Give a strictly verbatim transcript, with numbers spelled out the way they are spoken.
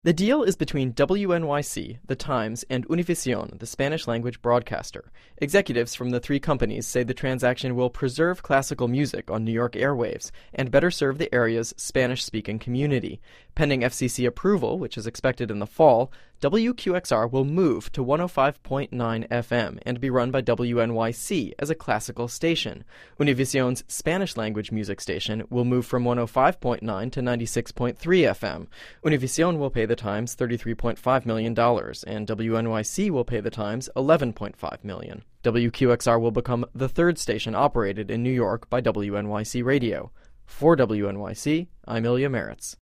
The deal is between W N Y C, The Times, and Univision, the Spanish-language broadcaster. Executives from the three companies say the transaction will preserve classical music on New York airwaves and better serve the area's Spanish-speaking community. Pending F C C approval, which is expected in the fall, W Q X R will move to one oh five point nine F M and be run by W N Y C as a classical station. Univision's Spanish-language music station will move from one oh five point nine to ninety-six point three F M. Univision will pay the Times thirty-three point five million dollars, and W N Y C will pay the Times eleven point five million dollars. W Q X R will become the third station operated in New York by W N Y C Radio. For W N Y C, I'm Ilya Meritz.